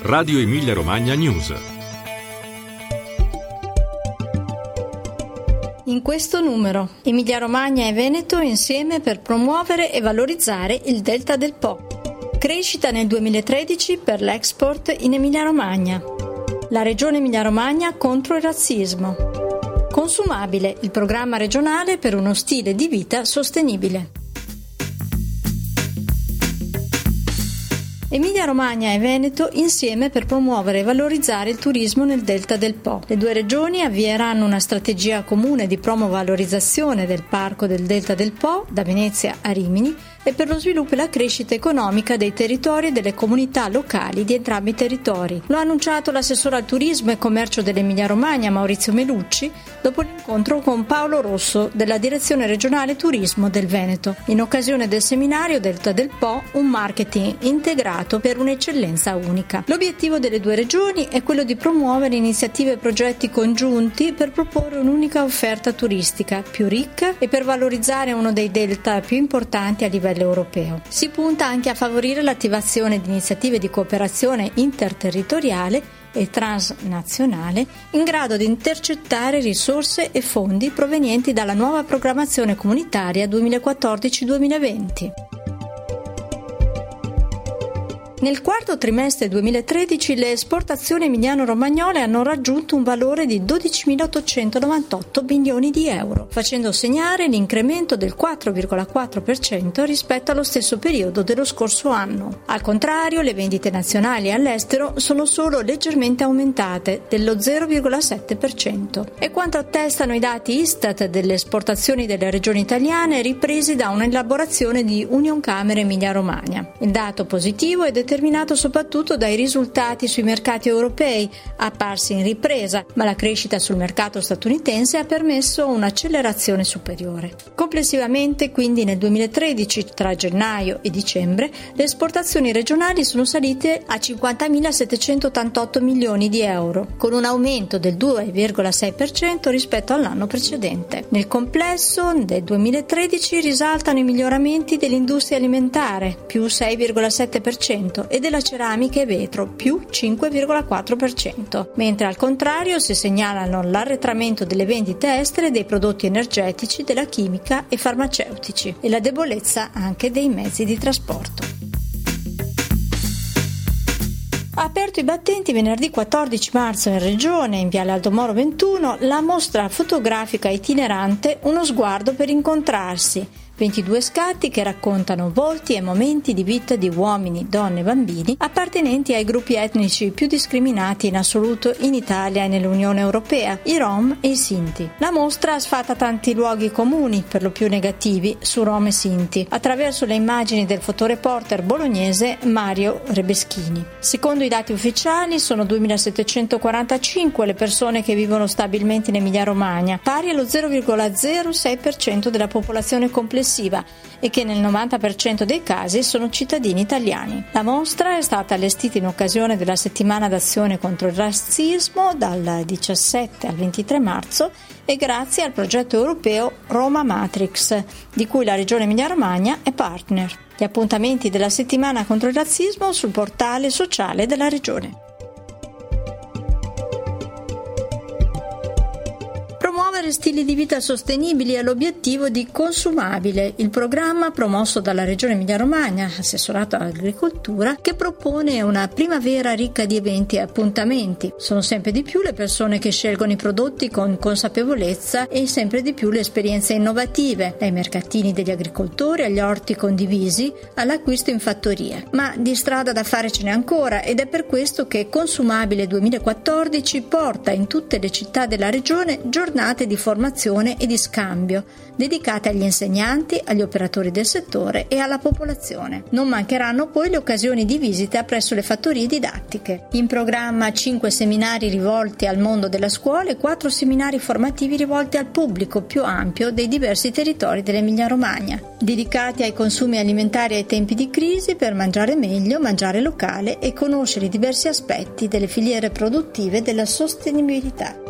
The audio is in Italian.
Radio Emilia Romagna News. In questo numero, Emilia Romagna e Veneto insieme per promuovere e valorizzare il Delta del Po. Crescita nel 2013 per l'export in Emilia Romagna. La Regione Emilia Romagna contro il razzismo. Consumabile, il programma regionale per uno stile di vita sostenibile. Emilia Romagna e Veneto insieme per promuovere e valorizzare il turismo nel Delta del Po. Le due regioni avvieranno una strategia comune di promovalorizzazione del parco del Delta del Po, da Venezia a Rimini, e per lo sviluppo e la crescita economica dei territori e delle comunità locali di entrambi i territori. Lo ha annunciato l'assessore al turismo e commercio dell'Emilia Romagna, Maurizio Melucci, dopo l'incontro con Paolo Rosso della Direzione Regionale Turismo del Veneto, in occasione del seminario Delta del Po, un marketing integrato per un'eccellenza unica. L'obiettivo delle due regioni è quello di promuovere iniziative e progetti congiunti per proporre un'unica offerta turistica più ricca e per valorizzare uno dei delta più importanti a livello europeo. Si punta anche a favorire l'attivazione di iniziative di cooperazione interterritoriale e transnazionale in grado di intercettare risorse e fondi provenienti dalla nuova programmazione comunitaria 2014-2020. Nel quarto trimestre 2013 le esportazioni emiliano-romagnole hanno raggiunto un valore di 12.898 milioni di euro, facendo segnare l'incremento del 4,4% rispetto allo stesso periodo dello scorso anno. Al contrario, le vendite nazionali all'estero sono solo leggermente aumentate, dello 0,7%. È quanto attestano i dati Istat delle esportazioni delle regioni italiane ripresi da un'elaborazione di Unioncamere Emilia-Romagna. Il dato positivo è determinato soprattutto dai risultati sui mercati europei, apparsi in ripresa, ma la crescita sul mercato statunitense ha permesso un'accelerazione superiore. Complessivamente, quindi, nel 2013, tra gennaio e dicembre, le esportazioni regionali sono salite a 50.788 milioni di euro, con un aumento del 2,6% rispetto all'anno precedente. Nel complesso, nel 2013 risaltano i miglioramenti dell'industria alimentare, più 6,7%, e della ceramica e vetro, più 5,4%, mentre al contrario si segnalano l'arretramento delle vendite estere dei prodotti energetici, della chimica e farmaceutici e la debolezza anche dei mezzi di trasporto. Ha aperto i battenti venerdì 14 marzo in Regione, in Viale Aldo Moro 21, la mostra fotografica itinerante Uno sguardo per incontrarsi, 22 scatti che raccontano volti e momenti di vita di uomini, donne e bambini appartenenti ai gruppi etnici più discriminati in assoluto in Italia e nell'Unione Europea, i Rom e i Sinti. La mostra sfata tanti luoghi comuni, per lo più negativi, su Rom e Sinti, attraverso le immagini del fotoreporter bolognese Mario Rebeschini. Secondo i dati ufficiali sono 2.745 le persone che vivono stabilmente in Emilia-Romagna, pari allo 0,06% della popolazione complessiva, e che nel 90% dei casi sono cittadini italiani. La mostra è stata allestita in occasione della settimana d'azione contro il razzismo dal 17 al 23 marzo e grazie al progetto europeo Roma Matrix, di cui la Regione Emilia-Romagna è partner. Gli appuntamenti della settimana contro il razzismo sul portale sociale della Regione. Promuovere stili di vita sostenibili è l'obiettivo di Consumabile, il programma promosso dalla Regione Emilia-Romagna, assessorato all'agricoltura, che propone una primavera ricca di eventi e appuntamenti. Sono sempre di più le persone che scelgono i prodotti con consapevolezza e sempre di più le esperienze innovative, dai mercatini degli agricoltori agli orti condivisi all'acquisto in fattorie. Ma di strada da fare ce n'è ancora ed è per questo che Consumabile 2014 porta in tutte le città della Regione giornate di formazione e di scambio, dedicate agli insegnanti, agli operatori del settore e alla popolazione. Non mancheranno poi le occasioni di visita presso le fattorie didattiche. In programma 5 seminari rivolti al mondo della scuola e 4 seminari formativi rivolti al pubblico più ampio dei diversi territori dell'Emilia-Romagna, dedicati ai consumi alimentari ai tempi di crisi per mangiare meglio, mangiare locale e conoscere i diversi aspetti delle filiere produttive della sostenibilità.